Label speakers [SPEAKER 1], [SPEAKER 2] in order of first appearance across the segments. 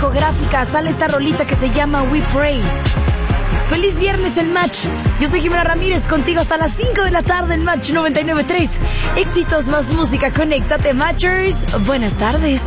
[SPEAKER 1] discográfica sale esta rolita que se llama We Pray. Feliz viernes en Match. Yo soy Jimena Ramírez, contigo hasta las 5 de la tarde en Match 99.3. Éxitos más música, conéctate Matchers. Buenas tardes.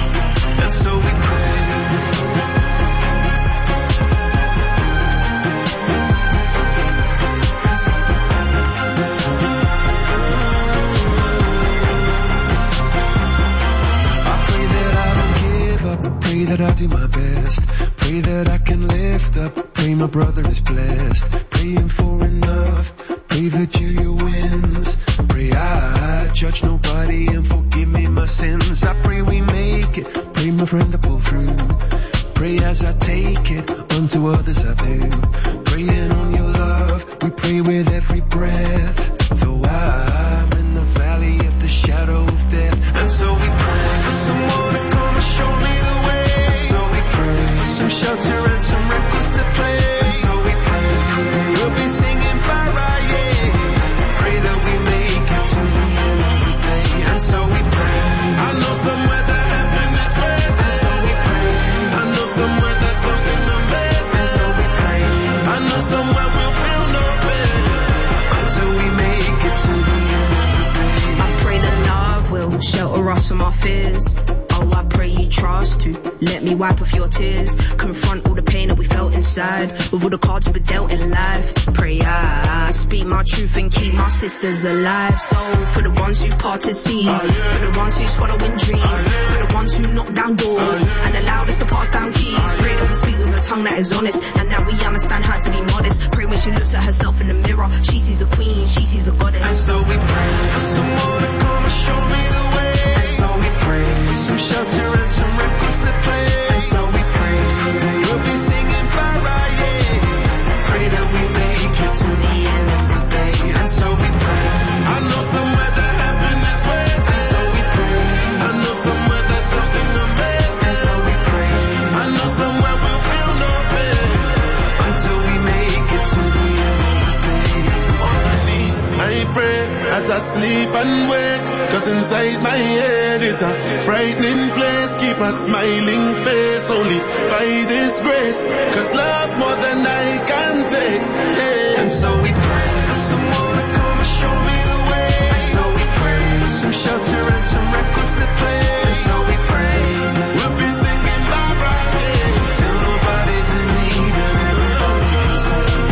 [SPEAKER 2] Pray that I do my best. Pray that I can lift up. Pray my brother is blessed. Praying for enough. Pray Virginia wins. Pray I judge nobody and forgive me my sins. I pray we make it. Pray my friend to pull through. Pray as I take it. Unto others I do. Praying on your love. We pray with every breath. Though I'm in the valley of the shadow of death. And so we pray for someone to come and show me the way. For some shelter and some records to play. And so we pray, we'll be singing Farah, yeah. Pray that we make it to the end of the day. And so we pray, I know somewhere that heaven is waiting. And so we pray, I know somewhere that something amazing. And so we pray, I know somewhere we'll feel no pain. Until we make it to the end of the day.
[SPEAKER 3] I pray that love will shelter us from our fears. I pray you trust to let me wipe off your tears. Confront all the pain that we felt inside with all the cards we were dealt in life. Pray I speak my truth and keep my sisters alive. So for the ones who parted seas, for the ones who swallowing dreams, for the ones who knock down doors and allowed us to pass down keys. Pray that we speak with a tongue that is honest and that we understand how to be modest. Pray when she looks at herself in the mirror, she sees a queen, she sees a goddess.
[SPEAKER 2] And so we pray for someone to come and show me the way. And so we pray for some shelter and some records to play. And so we pray we'll be singing Farah, yeah. Pray that we make it to the end of the day. And so we pray, I know somewhere that heaven is waiting. And so we pray, I know somewhere that something amazing. And so we pray, I know somewhere we'll feel no pain. Until we make it to the end of the day.
[SPEAKER 4] Honestly, I pray as I sleep and wake. Cause inside my head is a frightening place. Keep a smiling face only by this grace. Cause love's more than I can take, yeah.
[SPEAKER 2] And so we pray for someone to come and show me the way. And so we pray for some shelter and some records to play. And so we pray we'll be singing Barbara, yeah. Till nobody's in need and everybody's saved.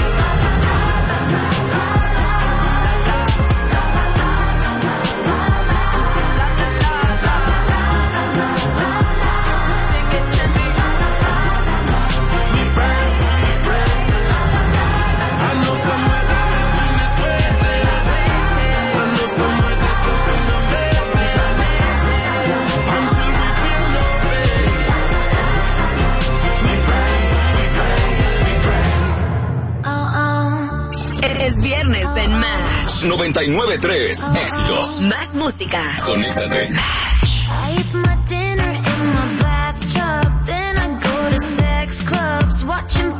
[SPEAKER 3] Es viernes en Match
[SPEAKER 5] 99.3. Éxitos.
[SPEAKER 3] Más música.
[SPEAKER 5] Conéctate.
[SPEAKER 3] Match.